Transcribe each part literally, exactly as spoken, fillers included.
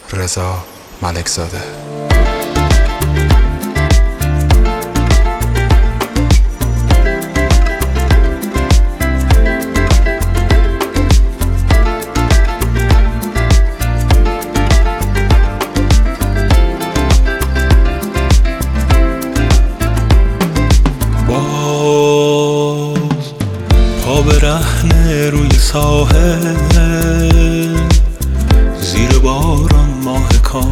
رضا ملکزاده. پا برهنه روی ساحل، زیر باران ماه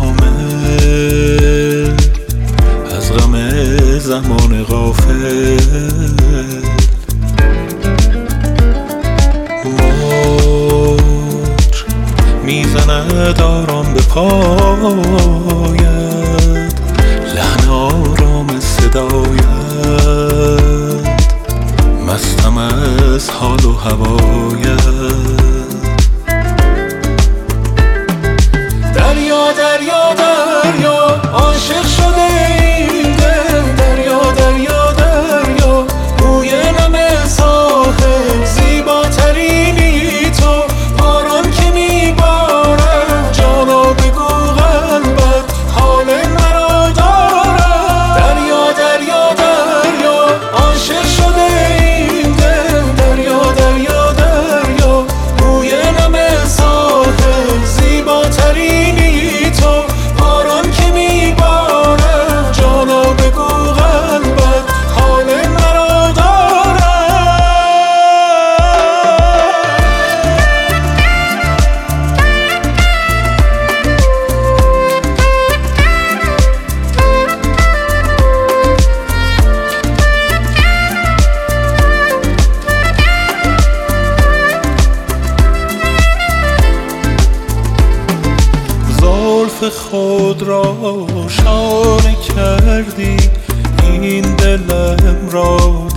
کامل، از غم زمان غافل موج میزند آرام به پایت، لحن آرام صدایت، مستم از حال و هوایت. دریا دریا دریا عاشق شده این دل، دریا دریا دریا روی نم ساحل، زیباترینی تو، باران که میبارد جانا بگو قلبت حال مرا دارد. دریا دریا دریا عاشق شده این دل، دریا دریا دریا روی نم ساحل، زیباترینی تو، باران که میبارد جانا بگو قلبت حال مرا دارد. زلف خود را شانه کردی این دلم را،